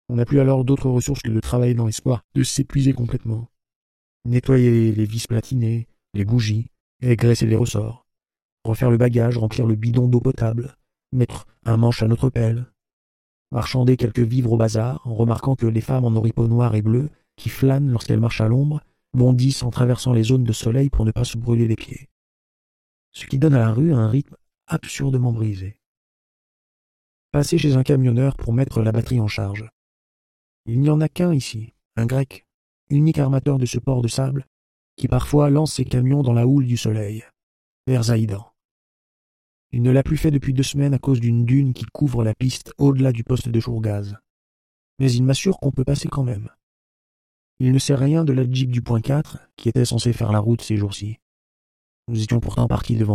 On n'a plus alors d'autres ressources que de travailler dans l'espoir de s'épuiser complètement. Nettoyer les vis platinées, les bougies, graisser les ressorts, refaire le bagage, remplir le bidon d'eau potable, mettre un manche à notre pelle, marchander quelques vivres au bazar, en remarquant que les femmes en oripeaux noirs et bleus, qui flânent lorsqu'elles marchent à l'ombre, bondissent en traversant les zones de soleil pour ne pas se brûler les pieds. Ce qui donne à la rue un rythme absurdement brisé. Passer chez un camionneur pour mettre la batterie en charge. Il n'y en a qu'un ici, un grec, unique armateur de ce port de sable, qui parfois lance ses camions dans la houle du soleil, vers Zaïdan. Il ne l'a plus fait depuis 2 semaines à cause d'une dune qui couvre la piste au-delà du poste de Chourgaz. Mais il m'assure qu'on peut passer quand même. Il ne sait rien de la Jeep du point 4, qui était censé faire la route ces jours-ci. Nous étions pourtant partis devant